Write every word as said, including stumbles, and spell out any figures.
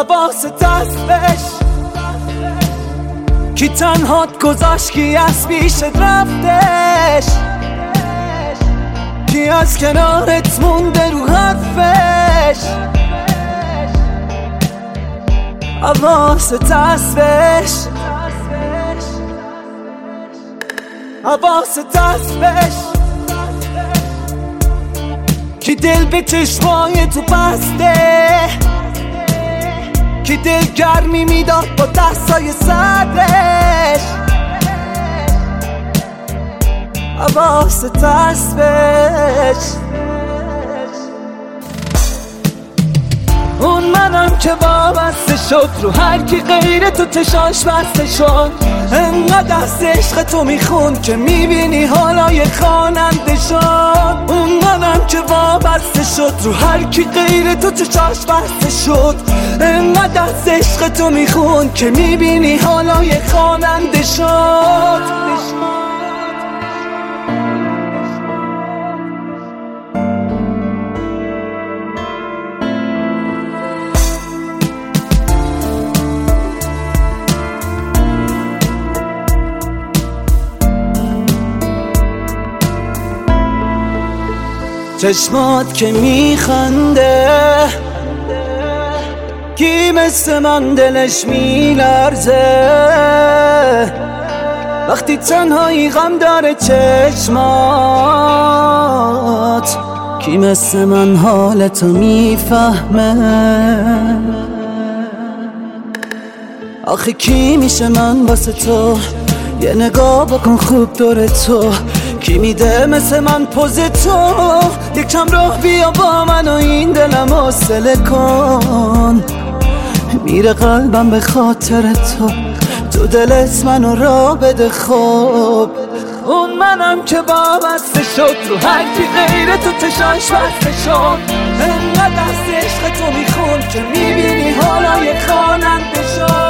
حواس دستش کی تنهات گذاشت کی از پیشت رفتش کی از کنارت مونده رو حرفش حواس دستش حواس دستش کی دل به چشمای تو بسته کی دل گرمی میداد با دستای سردش حواس دستش اون منم که وابسته شد رو هر کی غیر تو چشاش بسته شد انقدر دست عشق تو میخوند که میبینی حالای خواننده شد اون منم که وابسته شد رو هر کی غیر تو چشاش بسته شد انقدر دست عشق تو میخوند که میبینی حالای خواننده شد چشمات که میخنده کی مثل من دلش میلرزه وقتی تنهایی غم داره چشمات کی مثل من حالتو میفهمه آخه کی میشه من واسه تو یه نگاه بکن خوب دور تو کی میده مثل من پوز تو یکم راه بیا با من و این دلم حوصله کن میره قلبم به خاطر تو تو دلت منو را بده خوب اون منم که وابسته شد رو هر کی غیر تو چشاش بسته شد انقدر دست عشق تو میخوند که میبینی حالای خواننده شد